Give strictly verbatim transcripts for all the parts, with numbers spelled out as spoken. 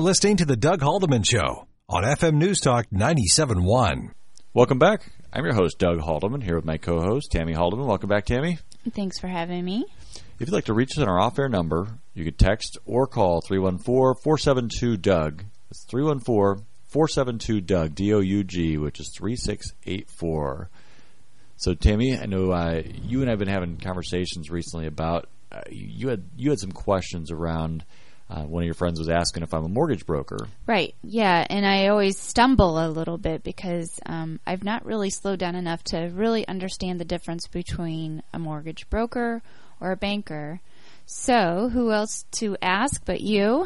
listening to the Doug Haldeman Show on F M News Talk ninety-seven point one. Welcome back. I'm your host, Doug Haldeman, here with my co-host, Tammy Haldeman. Welcome back, Tammy. Thanks for having me. If you'd like to reach us on our off-air number, you could text or call three one four, four seven two, D O U G. That's three one four, four seven two, D O U G, D O U G, which is three six eight four. So, Tammy, I know uh, you and I have been having conversations recently about uh, you had you had some questions around uh, one of your friends was asking if I'm a mortgage broker. Right, yeah, and I always stumble a little bit because um, I've not really slowed down enough to really understand the difference between a mortgage broker or a banker. So, who else to ask but you?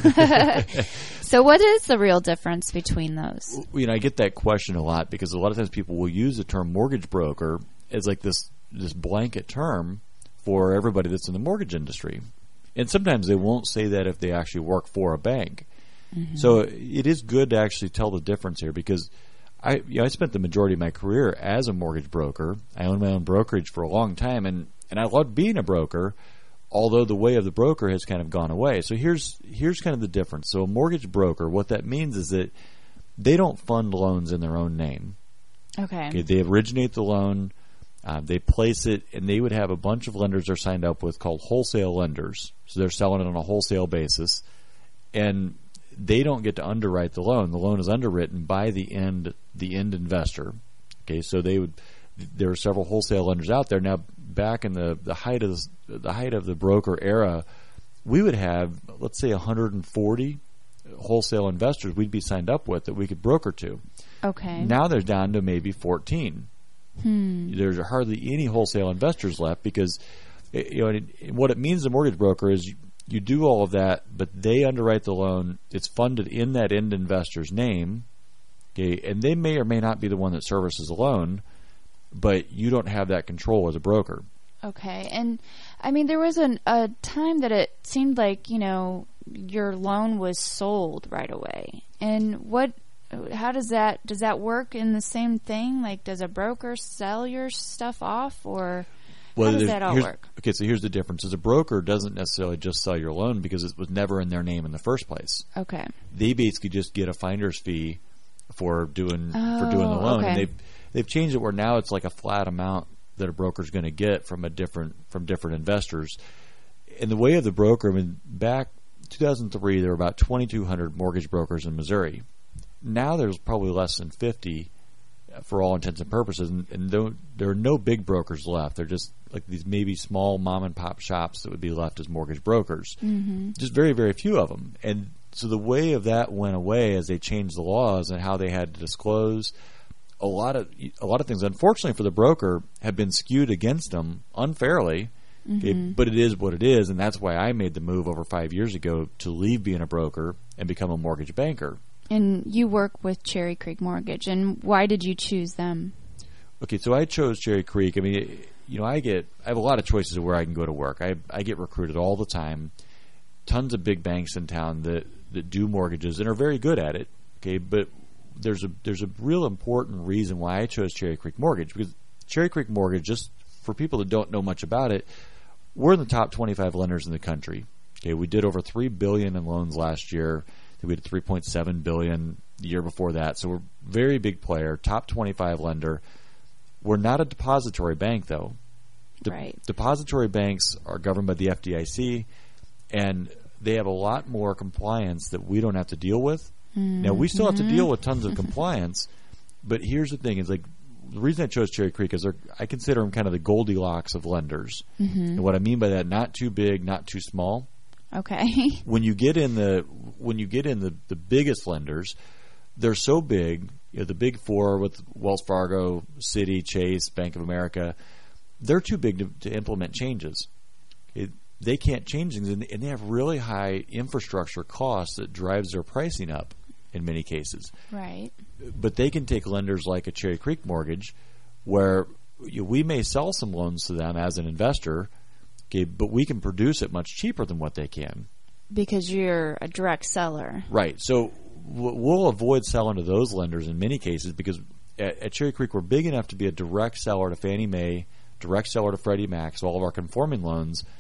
So, what is the real difference between those? You know, I get that question a lot because a lot of times people will use the term mortgage broker as like this this blanket term for everybody that's in the mortgage industry. And sometimes they won't say that if they actually work for a bank. Mm-hmm. So it is good to actually tell the difference here because I you know, I spent the majority of my career as a mortgage broker. I owned my own brokerage for a long time, and, and I loved being a broker, although the way of the broker has kind of gone away. So here's here's kind of the difference. So a mortgage broker, what that means is that they don't fund loans in their own name. Okay. Okay, they originate the loan, uh, they place it, and they would have a bunch of lenders they're signed up with called wholesale lenders. So they're selling it on a wholesale basis, and they don't get to underwrite the loan. The loan is underwritten by the end the end investor. Okay, so they would. There are several wholesale lenders out there now. Back in the, the height of the, the height of the broker era, we would have, let's say, one hundred forty wholesale investors we'd be signed up with that we could broker to. Okay. Now they're down to maybe fourteen. Hmm. There's hardly any wholesale investors left because, you know, it, what it means to a mortgage broker is you, you do all of that, but they underwrite the loan. It's funded in that end investor's name, okay, and they may or may not be the one that services the loan, but you don't have that control as a broker. Okay. And, I mean, there was an, a time that it seemed like, you know, your loan was sold right away. And what, how does that, does that work in the same thing? Like, does a broker sell your stuff off, or well, how does that all work? Okay, so here's the difference. As a broker doesn't necessarily just sell your loan because it was never in their name in the first place. Okay. They basically just get a finder's fee for doing oh, for doing the loan. Okay. And they've they've changed it where now it's like a flat amount that a broker's going to get from a different from different investors. In the way of the broker, I mean, back two thousand three, there were about twenty-two hundred mortgage brokers in Missouri. Now there's probably less than fifty for all intents and purposes, and, and there, there are no big brokers left. They're just like these maybe small mom and pop shops that would be left as mortgage brokers. Mm-hmm. Just very, very few of them. And so the way of that went away as they changed the laws and how they had to disclose. A lot of a lot of things, unfortunately for the broker, have been skewed against them unfairly. Mm-hmm. Okay, but it is what it is, and that's why I made the move over five years ago to leave being a broker and become a mortgage banker. And you work with Cherry Creek Mortgage, and why did you choose them? Okay, so I chose Cherry Creek. I mean, you know, I get I have a lot of choices of where I can go to work. I I get recruited all the time. Tons of big banks in town that, that do mortgages and are very good at it. Okay, but there's a there's a real important reason why I chose Cherry Creek Mortgage, because Cherry Creek Mortgage, just for people that don't know much about it, we're in the top twenty-five lenders in the country. Okay, we did over three billion dollars in loans last year. We did three point seven billion dollars the year before that. So we're a very big player, top twenty-five lender. We're not a depository bank, though. De- right. Depository banks are governed by the F D I C, and they have a lot more compliance that we don't have to deal with. Mm-hmm. Now, we still have to deal with tons of compliance, but here's the thing. Is like the reason I chose Cherry Creek is they're, I consider them kind of the Goldilocks of lenders. Mm-hmm. And what I mean by that, not too big, not too small. Okay. When you get in the when you get in the, the biggest lenders, they're so big. You know, the big four with Wells Fargo, Citi, Chase, Bank of America, they're too big to, to implement changes. It, they can't change things, and, and they have really high infrastructure costs that drives their pricing up in many cases. Right. But they can take lenders like a Cherry Creek Mortgage, where you know, we may sell some loans to them as an investor. Okay, but we can produce it much cheaper than what they can. Because you're a direct seller. Right. So we'll avoid selling to those lenders in many cases because at, at Cherry Creek we're big enough to be a direct seller to Fannie Mae, direct seller to Freddie Mac, so all of our conforming loans.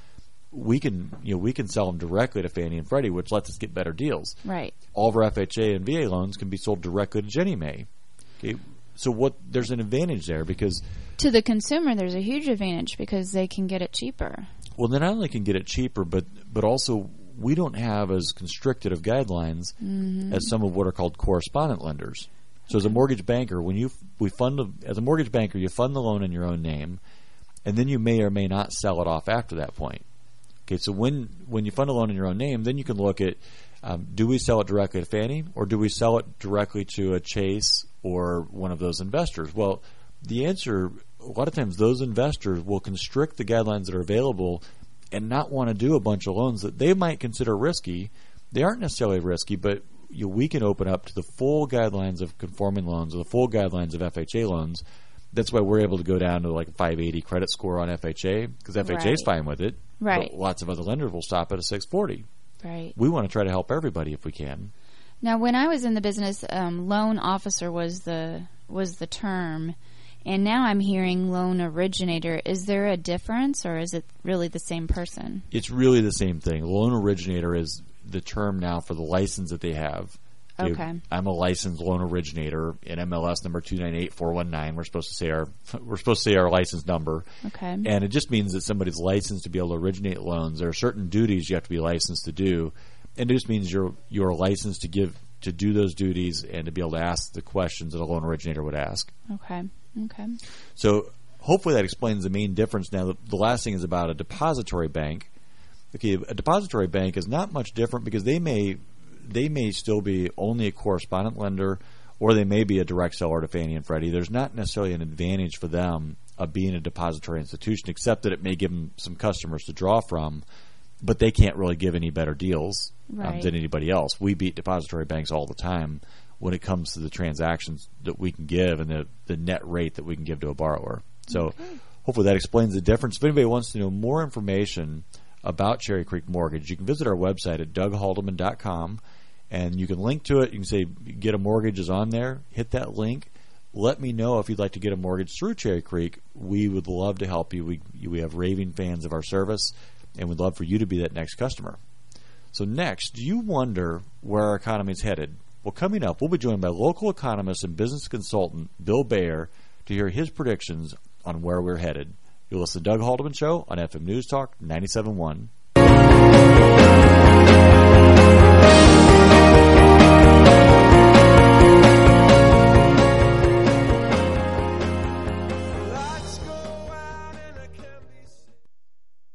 we can you know we can sell them directly to Fannie and Freddie, which lets us get better deals. Right. All of our F H A and V A loans can be sold directly to Ginnie Mae. Okay, so what? There's an advantage there because to the consumer, there's a huge advantage because they can get it cheaper. Well, they not only can get it cheaper, but but also we don't have as constricted of guidelines mm-hmm. as some of what are called correspondent lenders. So as a mortgage banker, when you we fund a, as a mortgage banker, you fund the loan in your own name, and then you may or may not sell it off after that point. Okay, so when when you fund a loan in your own name, then you can look at um, do we sell it directly to Fannie or do we sell it directly to a Chase or one of those investors? Well, the answer, a lot of times those investors will constrict the guidelines that are available and not want to do a bunch of loans that they might consider risky. They aren't necessarily risky, but you know, we can open up to the full guidelines of conforming loans or the full guidelines of F H A loans. That's why we're able to go down to like a five eighty credit score on F H A because F H A is right. fine with it. Right. But lots of other lenders will stop at a six forty. Right. We want to try to help everybody if we can. Now, when I was in the business, um, loan officer was the was the term, and now I'm hearing loan originator. Is there a difference, or is it really the same person? It's really the same thing. Loan originator is the term now for the license that they have. Okay. I'm a licensed loan originator in M L S number two nine eight four one nine. We're supposed to say our we're supposed to say our license number. Okay. And it just means that somebody's licensed to be able to originate loans. There are certain duties you have to be licensed to do, and it just means you're you're licensed to give to do those duties and to be able to ask the questions that a loan originator would ask. Okay. Okay. So hopefully that explains the main difference. Now, the, the last thing is about a depository bank. Okay, a depository bank is not much different because they may they may still be only a correspondent lender, or they may be a direct seller to Fannie and Freddie. There's not necessarily an advantage for them of being a depository institution, except that it may give them some customers to draw from, but they can't really give any better deals right. um, than anybody else. We beat depository banks all the time when it comes to the transactions that we can give and the, the net rate that we can give to a borrower. So okay. hopefully that explains the difference. If anybody wants to know more information about Cherry Creek Mortgage, you can visit our website at doug haldeman dot com, and you can link to it. You can say get a mortgage is on there. Hit that link. Let me know if you'd like to get a mortgage through Cherry Creek. We would love to help you. We we have raving fans of our service, and we'd love for you to be that next customer. So next, do you wonder where our economy is headed? Well, coming up, we'll be joined by local economist and business consultant Bill Bayer to hear his predictions on where we're headed. You'll listen to Doug Haldeman Show on F M News Talk ninety-seven point one.